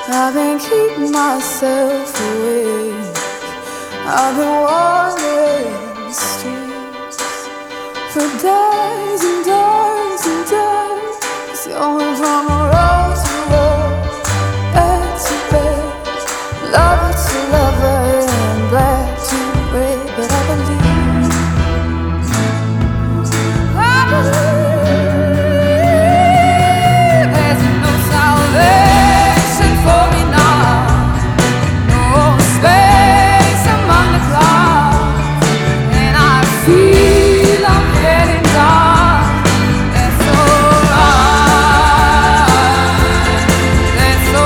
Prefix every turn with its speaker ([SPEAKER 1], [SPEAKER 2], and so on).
[SPEAKER 1] I've been keeping myself awake. I've been wandering the streets for days and days and days, going from